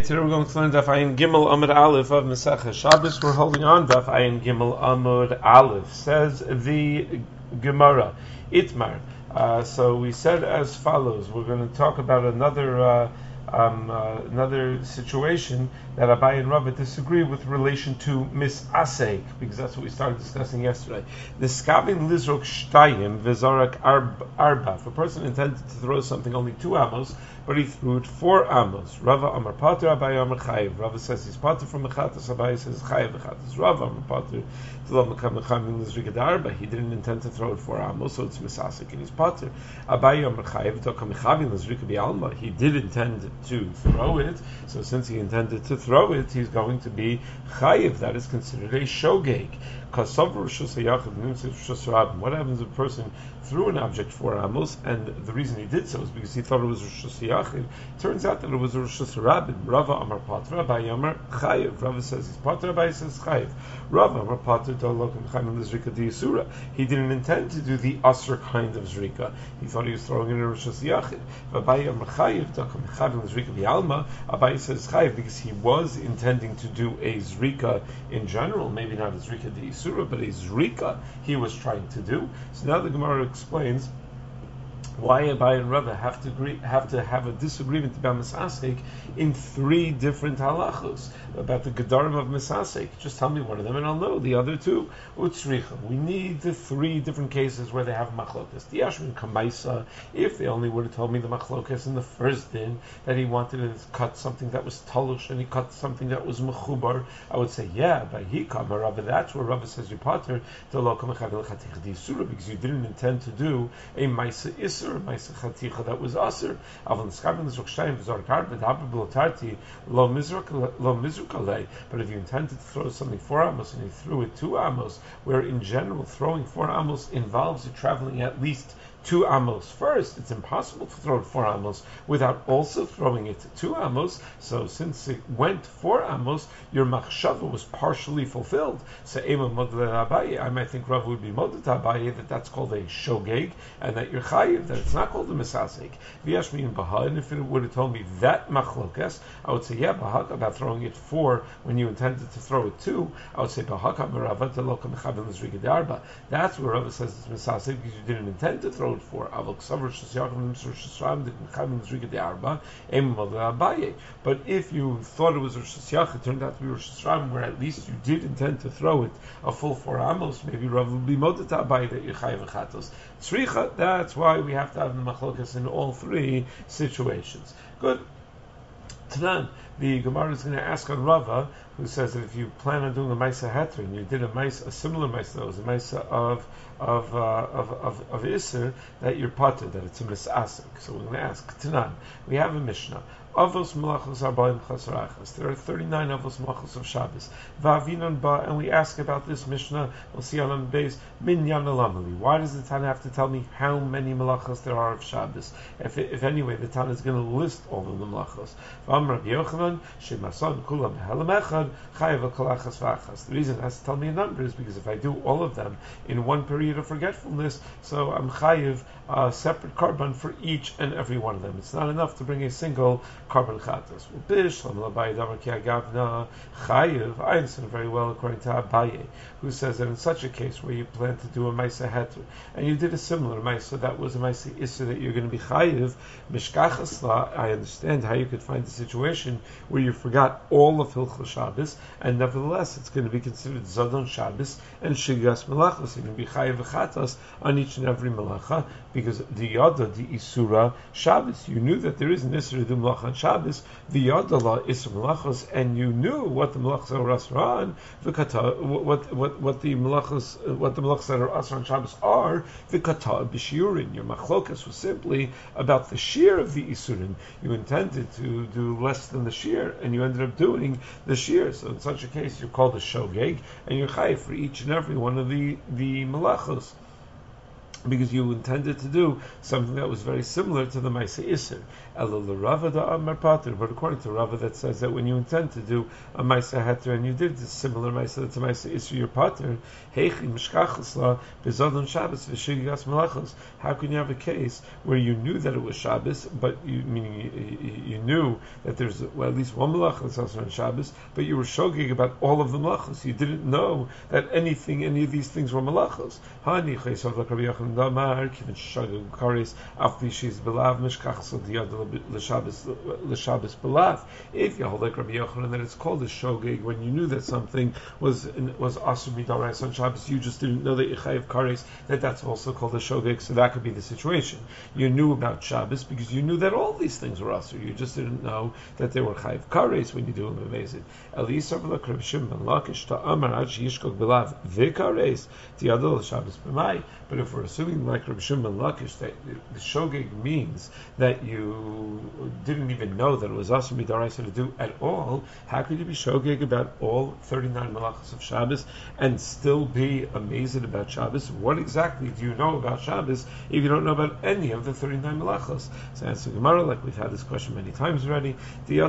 today we're going to learn Daf Ayin Gimel Amud Aleph of Masechah Shabbos. We're holding on Daf Ayin Gimel Amud Aleph. Says the Gemara, Itmar. So we said as follows. We're going to talk about another situation that Abaye and Rava disagree with relation to misasek, because that's what we started discussing yesterday. The skavin lizrok shtayim v'zarak arba. If a person intended to throw something only 2 amos, but he threw it 4 amos. Rava amar pater, Abaye amar chayiv. Rava says he's pater from mechatas, Abaye says chayiv mechatas. Rava amar pater t'lo mekam mechamim lizrikad arba. He didn't intend to throw it 4 amos, so it's misasek and he's pater. Abaye amar chayiv t'okam mechamim lizrikad bi'alma. He did intend to throw it, so since he intended to throw it, he's going to be chayiv. That is considered a shogeg. What happens if a person threw an object 4 amos, and the reason he did so is because he thought it was Rishus Yachid? Turns out that it was a Rishus Rabbin. Rava Amar Patra, Abaye Amar Chayiv. Rava says he's Patra, Abaye says Chayiv. Rava Amar Patra, Tolokim Chaim Lizrika D'Yisura. He didn't intend to do the Asr kind of Zrika. He thought he was throwing in a Rishus Yachid. Abaye Amar Chayiv, Tolokim Chaim Lizrika B'Alma. Abaye says Chayiv because he was intending to do a Zrika in general, maybe not a Zrika D'Yisura, but a Zrika he was trying to do. So now the Gemara explains why Abaye and Rava have to have a disagreement about Misasek in 3 different halachos about the Gedarim of Misasek. Just tell me one of them and I'll know the other 2. Utzricha. We need the 3 different cases where they have machlokas. The Yashmin Kamaisa, if they only would have told me the machlokas in the first din, that he wanted to cut something that was talush and he cut something that was mechubar, I would say, yeah, by hikam Rava, that's where Rava says you pater to lokam echavil chatich d'isura, because you didn't intend to do a maisa isur, maisa chaticha that was asur. Avon skavin l'zrok shtayim v'zor karben haber b'lotarti lo mizruk alei. But if you intended to throw something 4 amos and you threw it 2 amos, where in general throwing 4 amos involves you traveling at least 2 amos first, it's impossible to throw it 4 amos without also throwing it 2 amos. So since it went 4 amos, your machshava was partially fulfilled. So Ema Modle Abaye, I might think Rav would be Modle Abaye that that's called a shogeg, and that you're chayiv, that it's not called a misasek. V'yashmi in Baha, and if it would have told me that machlokas, I would say, yeah, Bahak, about throwing it 4 when you intended to throw it 2, I would say, Bahak, that's where Rava says it's misasek, because you didn't intend to throw it 4. But if you thought it was Rosh Hashanah, it turned out to be Rosh Hashanah, where at least you did intend to throw it a full 4 amos, maybe Rav will be modet Abaye that you chayiv v'chatos. Tzricha, that's why we have to have the machlokas in all 3 situations. Good. Tanan, the Gemara is going to ask on Rava, who says that if you plan on doing a Maisa Heter, and you did a similar Maisa, that was a Maisa of Isser, that you're potter, that it's a Misasek. So we're going to ask, Tanan, we have a Mishnah. Avos Malachos Arbaim Chasarachas. There are 39 Avos Malachos of Shabbos. Va'avinon ba, and we ask about this Mishnah. We'll see on the base. Minyan Alamali. Why does the Tana have to tell me how many Malachos there are of Shabbos? If anyway, the Tana is going to list all of the Malachos. V'am Rabbi Yochanan Shemason Kulam Helam Echad Chayav Kalachas V'achas. The reason it has to tell me a number is because if I do all of them in one period of forgetfulness, so I'm Chayav separate carbon for each and every one of them. It's not enough to bring a single carbon chatas. I understand very well according to Abaye, who says that in such a case where you plan to do a Maisa Heter, and you did a similar Maisa, that was a Maisa Issa that you're going to be Chayiv, Mishkachasla, I understand how you could find a situation where you forgot all of Hilchos Shabbos, and nevertheless it's going to be considered Zadon Shabbos and Shigas Melachos. You're going to be Chayiv Chatas on each and every Melacha, because the Yada, the Isura Shabbos, you knew that there is an Isra to do Melacha on Shabbos, the Yada La Isra Melachos, and you knew what the Melachos are Asra on, what the Melachos that are Asra on Shabbos are, the Kata B'Shiurin. Your Machlokas was simply about the shear of the Isurin. You intended to do less than the shear, and you ended up doing the shear. So in such a case, you're called a Shogeg, and you're Chayiv for each and every one of the Melachos. because you intended to do something that was very similar to the Maisa Isser. But according to Rava, that says that when you intend to do a Maisa Heter and you did a similar Maisa that's a Maisa Isser, your Pater, how can you have a case where you knew that it was Shabbos, but you knew that there's at least one Malacha that's also on Shabbos, but you were shogig about all of the Malachos. You didn't know that any of these things were Malachos. Damar, Kivin Shagag Karis, Afli Shiz Belav, Mishkach Sodiad L'Shabbos Belav. If you hold like Rabbi Yochanan that it's called a Shogeg when you knew that something was Asur Midarais on Shabbos, you just didn't know that Yechayev Karis, that's also called a Shogeg, so that could be the situation. You knew about Shabbos because you knew that all these things were Asur, you just didn't know that they were Chayev Karis when you do them amazing. Elisa V'lak Rabbi Shimon Lakish Ta'amar Ad Sheyishkog Belav V'Kares Tiadol Shabbos B'mai. But if we're assuming like Rabbi Shimon Lakish that the shogeg means that you didn't even know that it was Asur Midaraisa to do at all, how could you be shogeg about all 39 malachos of Shabbos and still be amazed about Shabbos? What exactly do you know about Shabbos if you don't know about any of the 39 malachos? So answer Gemara, like we've had this question many times already. The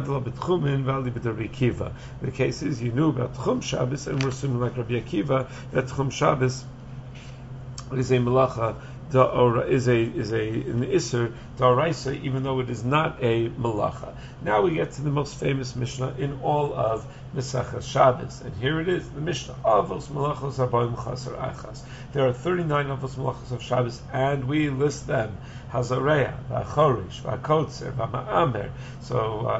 case is you knew about Tchum Shabbos, and we're assuming like Rabbi Akiva that Tchum Shabbos is a malacha is an iser da'oraisa, even though it is not a malacha. Now we get to the most famous Mishnah in all of Mesachas Shabbos, and here it is, the Mishnah Avos Malachos Abayim Chaser Achas. There are 39 Avos Malachos of Shabbos, and we list them: Hazareya, V'Achorish, V'Akotzer, V'Ma'amer. So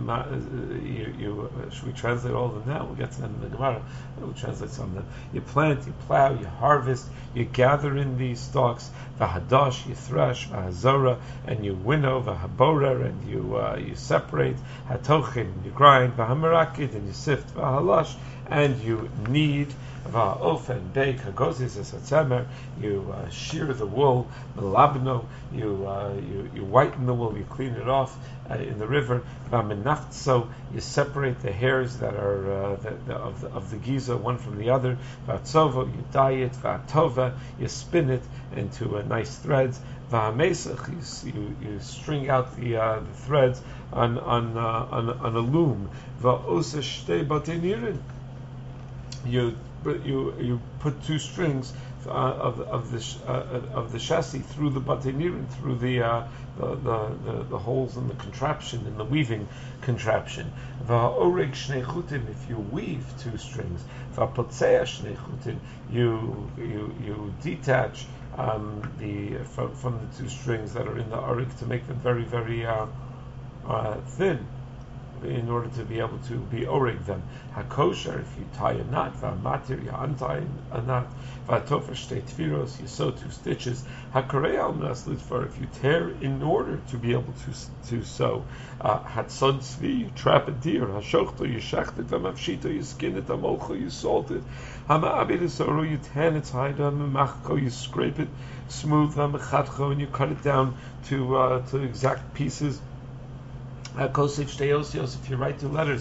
should we translate all of them now? We'll get to them in the Gemara. We'll translate some of them. You plant, you plow, you harvest, you gather in these stalks. V'Hadash, you thresh, V'Hazora, and you winnow, V'Haborer, and you separate. Hatochin, you grind, V'Hamarakid, and you sift, V'Halash, and you knead. Va'ofen bake hagozis esatzemer. You shear the wool. Melabno. You whiten the wool. You clean it off in the river. Va'menaftso. You separate the hairs that are of the giza one from the other. Va'tzovo. You dye it. Va'tova. You spin it into nice threads. Va'amesach. You string out the threads on a loom. Va'osa shtei batenirin. You put two strings of the chassis through the batenirin, through the holes in the contraption, in the weaving contraption. Va'oreg shnei chutin, if you weave two strings. Va'potzea shnei chutin, you detach from the two strings that are in the orig to make them very, very thin, in order to be able to be orig them. Hakosher, if you tie a knot, va'matir, you untie a knot, va'tofer shtei tfiros, you sew two stitches. Hakarei al minas litvar, if you tear in order to be able to sew. Hatzon tzvi, you trap a deer. Hashochto, you shecht it. V'mavshito, you skin it. Hamolcho, you salt it. Hama'abir esoru, you tan its hide. Hama'machko, you scrape it smooth. Hama'chatcho, and you cut it down to exact pieces. If you write two letters,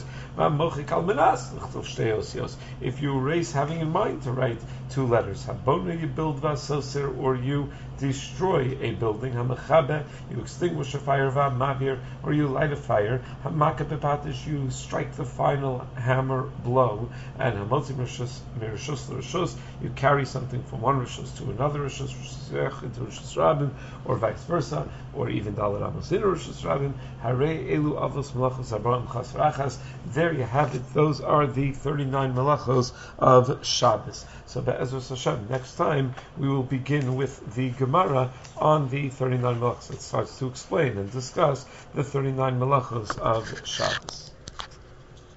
if you erase having in mind to write two letters, you build vasoser, or you destroy a building, you extinguish a fire, or you light a fire, you strike the final hammer blow, and you carry something from one rishus to another rishus, into rishus rabin, or vice versa, or even dalar amos in rishus rabin. There you have it. Those are the 39 malachos of Shabbos. So Be'ezras Hashem, next time we will begin with the Gemara on the 39 malachos. It starts to explain and discuss the 39 malachos of Shabbos.